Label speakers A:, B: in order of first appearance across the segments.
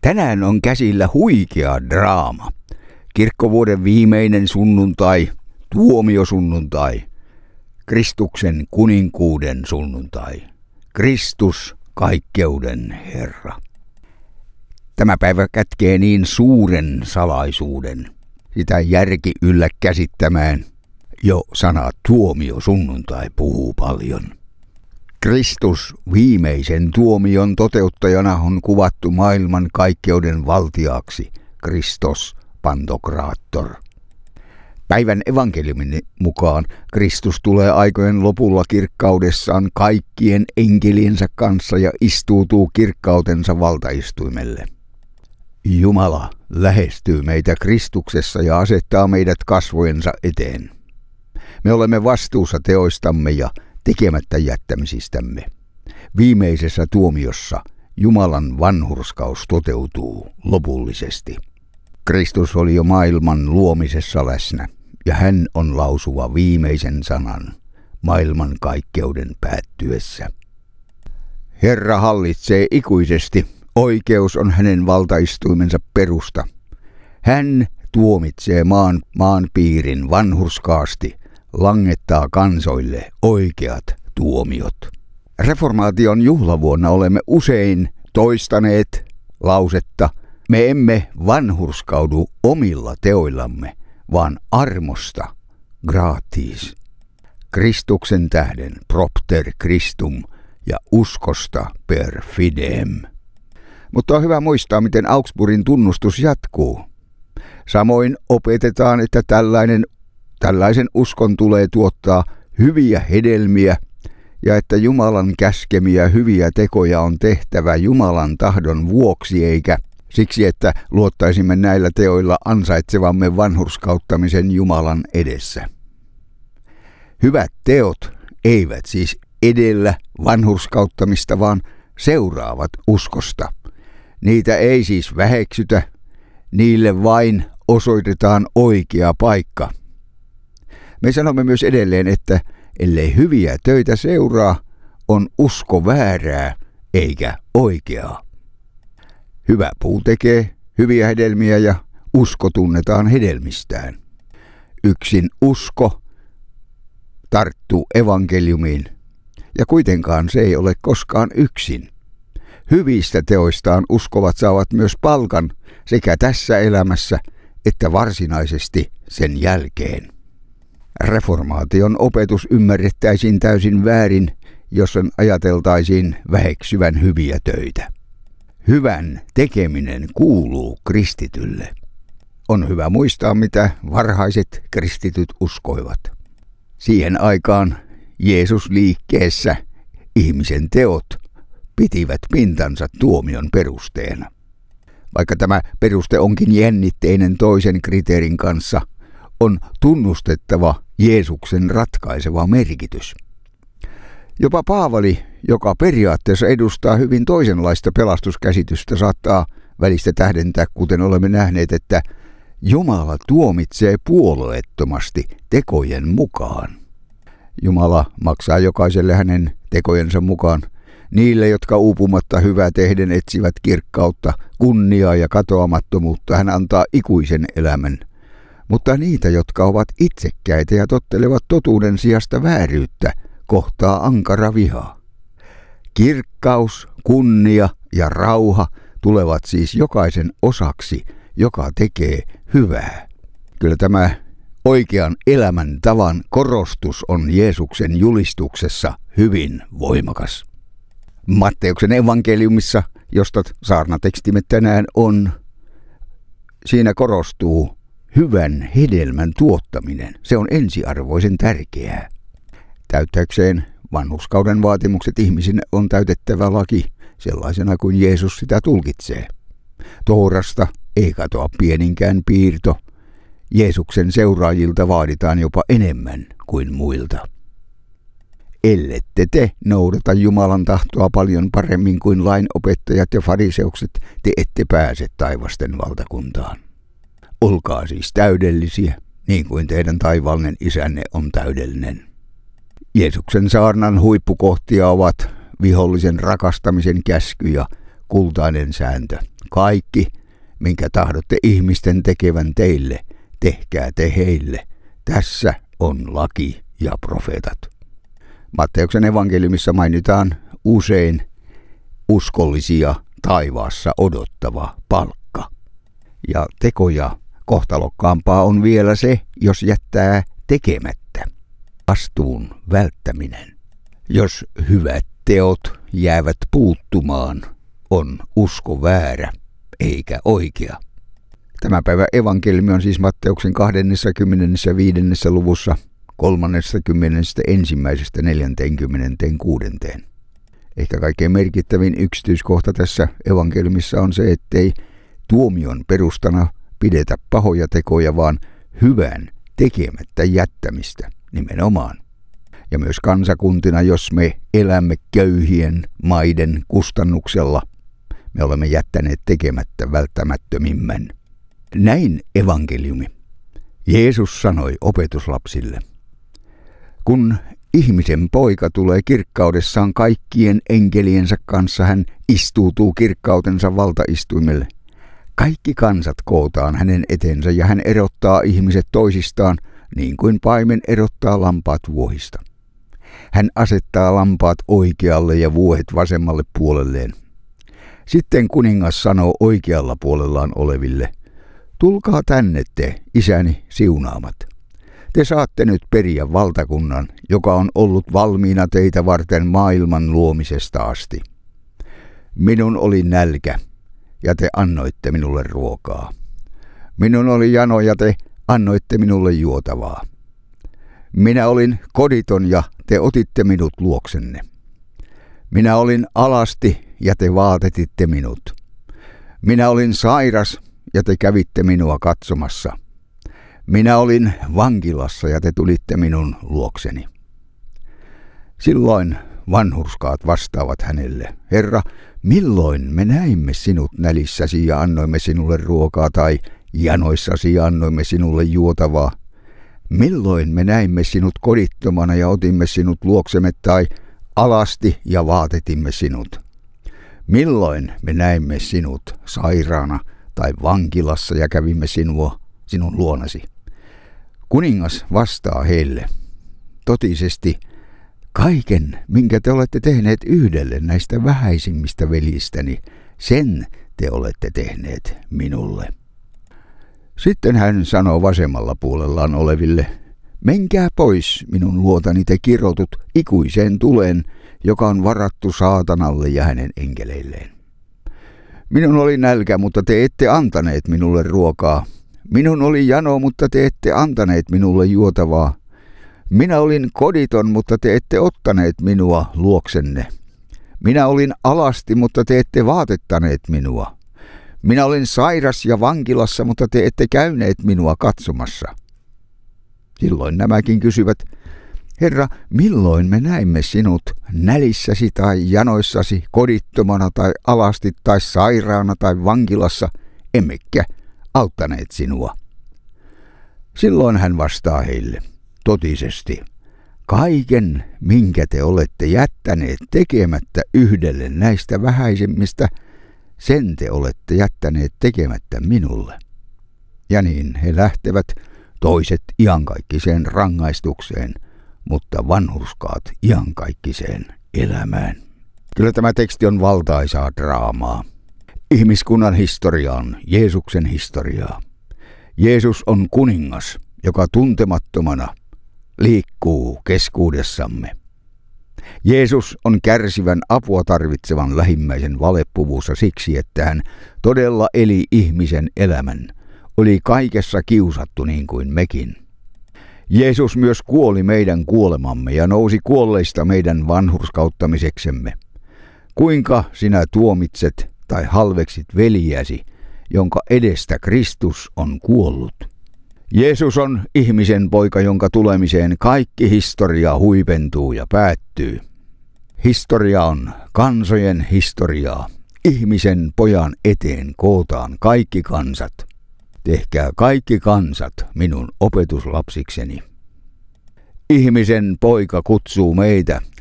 A: Tänään on käsillä huikea draama. Kirkkovuoden viimeinen sunnuntai, tuomiosunnuntai, Kristuksen kuninkuuden sunnuntai, Kristus kaikkeuden Herra. Tämä päivä kätkee niin suuren salaisuuden, sitä järki yllä käsittämään. Jo sana tuomiosunnuntai puhuu paljon. Kristus viimeisen tuomion toteuttajana on kuvattu maailman kaikkeuden valtiaaksi, Kristos Pantokraattor. Päivän evankeliumin mukaan Kristus tulee aikojen lopulla kirkkaudessaan kaikkien enkeliensä kanssa ja istuutuu kirkkautensa valtaistuimelle. Jumala lähestyy meitä Kristuksessa ja asettaa meidät kasvojensa eteen. Me olemme vastuussa teoistamme ja tekemättä jättämisistämme. Viimeisessä tuomiossa Jumalan vanhurskaus toteutuu lopullisesti. Kristus oli jo maailman luomisessa läsnä, ja hän on lausuva viimeisen sanan maailman kaikkeuden päättyessä. Herra hallitsee ikuisesti, oikeus on hänen valtaistuimensa perusta. Hän tuomitsee maan piirin vanhurskaasti, langettaa kansoille oikeat tuomiot. Reformaation juhlavuonna olemme usein toistaneet lausetta, me emme vanhurskaudu omilla teoillamme, vaan armosta, gratis. Kristuksen tähden, propter Christum, ja uskosta per fidem. Mutta on hyvä muistaa, miten Augsburgin tunnustus jatkuu. Samoin opetetaan, että tällaisen uskon tulee tuottaa hyviä hedelmiä ja että Jumalan käskemiä hyviä tekoja on tehtävä Jumalan tahdon vuoksi eikä siksi, että luottaisimme näillä teoilla ansaitsevamme vanhurskauttamisen Jumalan edessä. Hyvät teot eivät siis edellä vanhurskauttamista, vaan seuraavat uskosta. Niitä ei siis väheksytä, niille vain osoitetaan oikea paikka. Me sanomme myös edelleen, että ellei hyviä töitä seuraa, on usko väärää eikä oikeaa. Hyvä puu tekee hyviä hedelmiä ja usko tunnetaan hedelmistään. Yksin usko tarttuu evankeliumiin, ja kuitenkaan se ei ole koskaan yksin. Hyvistä teoistaan uskovat saavat myös palkan sekä tässä elämässä että varsinaisesti sen jälkeen. Reformaation opetus ymmärrettäisiin täysin väärin, jos sen ajateltaisiin väheksyvän hyviä töitä. Hyvän tekeminen kuuluu kristitylle. On hyvä muistaa, mitä varhaiset kristityt uskoivat. Siihen aikaan Jeesus liikkeessä ihmisen teot pitivät pintansa tuomion perusteena. Vaikka tämä peruste onkin jännitteinen toisen kriteerin kanssa, on tunnustettava Jeesuksen ratkaiseva merkitys. Jopa Paavali, joka periaatteessa edustaa hyvin toisenlaista pelastuskäsitystä, saattaa välistä tähdentää, kuten olemme nähneet, että Jumala tuomitsee puolueettomasti tekojen mukaan. Jumala maksaa jokaiselle hänen tekojensa mukaan. Niille, jotka uupumatta hyvää tehden etsivät kirkkautta, kunniaa ja katoamattomuutta, hän antaa ikuisen elämän. Mutta niitä, jotka ovat itsekkäitä ja tottelevat totuuden sijasta vääryyttä, kohtaa ankara viha. Kirkkaus, kunnia ja rauha tulevat siis jokaisen osaksi, joka tekee hyvää. Kyllä tämä oikean elämän tavan korostus on Jeesuksen julistuksessa hyvin voimakas. Matteuksen evankeliumissa, josta saarnatekstimme tänään on, siinä korostuu hyvän hedelmän tuottaminen. Se on ensiarvoisen tärkeää. Täyttääkseen vanhurskauden vaatimukset ihmisille on täytettävä laki sellaisena kuin Jeesus sitä tulkitsee. Toorasta ei katoa pieninkään piirto. Jeesuksen seuraajilta vaaditaan jopa enemmän kuin muilta. Ellette te noudata Jumalan tahtoa paljon paremmin kuin lainopettajat ja fariseukset, te ette pääse taivasten valtakuntaan. Olkaa siis täydellisiä, niin kuin teidän taivaallinen isänne on täydellinen. Jeesuksen saarnan huippukohtia ovat vihollisen rakastamisen käsky ja kultainen sääntö. Kaikki, minkä tahdotte ihmisten tekevän teille, tehkää te heille. Tässä on laki ja profeetat. Matteuksen evankeliumissa mainitaan usein uskollisia taivaassa odottava palkka. Ja tekoja kohtalokkaampaa on vielä se, jos jättää tekemättä. Vastuun välttäminen. Jos hyvät teot jäävät puuttumaan, on usko väärä eikä oikea. Tämä päivä evankeliumi on siis Matteuksen 25. luvussa 31.–46. Ehkä kaikkein merkittävin yksityiskohta tässä evankeliumissa on se, ettei tuomion perustana pidetä pahoja tekoja, vaan hyvän tekemättä jättämistä nimenomaan. Ja myös kansakuntina, jos me elämme köyhien maiden kustannuksella, me olemme jättäneet tekemättä välttämättömimmän. Näin evankeliumi. Jeesus sanoi opetuslapsille: kun ihmisen poika tulee kirkkaudessaan kaikkien enkeliensä kanssa, hän istuutuu kirkkautensa valtaistuimelle. Kaikki kansat kootaan hänen eteensä ja hän erottaa ihmiset toisistaan, niin kuin paimen erottaa lampaat vuohista. Hän asettaa lampaat oikealle ja vuohet vasemmalle puolelleen. Sitten kuningas sanoo oikealla puolellaan oleville: tulkaa tänne te, isäni siunaamat. Te saatte nyt periä valtakunnan, joka on ollut valmiina teitä varten maailman luomisesta asti. Minun oli nälkä, ja te annoitte minulle ruokaa. Minun oli jano, ja te annoitte minulle juotavaa. Minä olin koditon, ja te otitte minut luoksenne. Minä olin alasti, ja te vaatetitte minut. Minä olin sairas, ja te kävitte minua katsomassa. Minä olin vankilassa, ja te tulitte minun luokseni. Silloin vanhurskaat vastaavat hänelle: Herra, milloin me näimme sinut nälissäsi ja annoimme sinulle ruokaa, tai janoissasi ja annoimme sinulle juotavaa? Milloin me näimme sinut kodittomana ja otimme sinut luoksemme, tai alasti ja vaatetimme sinut? Milloin me näimme sinut sairaana tai vankilassa ja kävimme sinun luonasi? Kuningas vastaa heille: totisesti, kaiken, minkä te olette tehneet yhdelle näistä vähäisimmistä veljistäni, sen te olette tehneet minulle. Sitten hän sanoo vasemmalla puolellaan oleville: menkää pois minun luotani te kirotut ikuiseen tuleen, joka on varattu saatanalle ja hänen enkeleilleen. Minun oli nälkä, mutta te ette antaneet minulle ruokaa. Minun oli jano, mutta te ette antaneet minulle juotavaa. Minä olin koditon, mutta te ette ottaneet minua luoksenne. Minä olin alasti, mutta te ette vaatettaneet minua. Minä olin sairas ja vankilassa, mutta te ette käyneet minua katsomassa. Silloin nämäkin kysyvät: Herra, milloin me näimme sinut nälissäsi tai janoissasi, kodittomana tai alasti tai sairaana tai vankilassa, emmekä auttaneet sinua? Silloin hän vastaa heille: totisesti, kaiken, minkä te olette jättäneet tekemättä yhdelle näistä vähäisimmistä, sen te olette jättäneet tekemättä minulle. Ja niin he lähtevät, toiset iankaikkiseen rangaistukseen, mutta vanhurskaat iankaikkiseen elämään. Kyllä tämä teksti on valtaisaa draamaa. Ihmiskunnan historia on Jeesuksen historiaa. Jeesus on kuningas, joka tuntemattomana liikkuu keskuudessamme. Jeesus on kärsivän apua tarvitsevan lähimmäisen valepuvussa siksi, että hän todella eli ihmisen elämän, oli kaikessa kiusattu niin kuin mekin. Jeesus myös kuoli meidän kuolemamme ja nousi kuolleista meidän vanhurskauttamiseksemme. Kuinka sinä tuomitset tai halveksit veljäsi, jonka edestä Kristus on kuollut? Jeesus on ihmisen poika, jonka tulemiseen kaikki historia huipentuu ja päättyy. Historia on kansojen historiaa. Ihmisen pojan eteen kootaan kaikki kansat. Tehkää kaikki kansat minun opetuslapsikseni. Ihmisen poika kutsuu meitä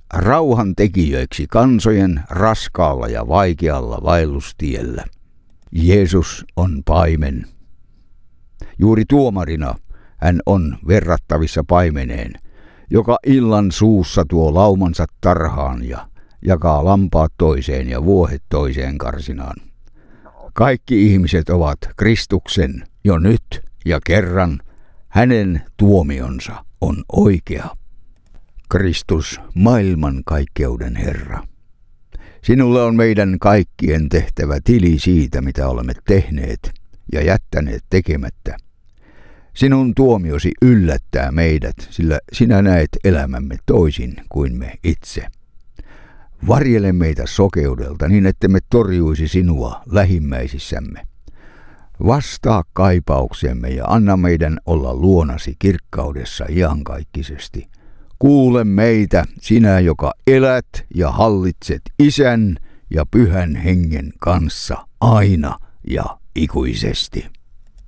A: rauhan tekijöiksi kansojen raskaalla ja vaikealla vaellustiellä. Jeesus on paimen. Juuri tuomarina hän on verrattavissa paimeneen, joka illan suussa tuo laumansa tarhaan ja jakaa lampaat toiseen ja vuohet toiseen karsinaan. Kaikki ihmiset ovat Kristuksen jo nyt ja kerran. Hänen tuomionsa on oikea. Kristus, maailmankaikkeuden Herra. Sinulle on meidän kaikkien tehtävä tili siitä, mitä olemme tehneet ja jättäneet tekemättä. Sinun tuomiosi yllättää meidät, sillä sinä näet elämämme toisin kuin me itse. Varjele meitä sokeudelta niin, ettemme torjuisi sinua lähimmäisissämme. Vastaa kaipauksemme ja anna meidän olla luonasi kirkkaudessa iankaikkisesti. Kuule meitä, sinä, joka elät ja hallitset Isän ja Pyhän Hengen kanssa aina ja ikuisesti.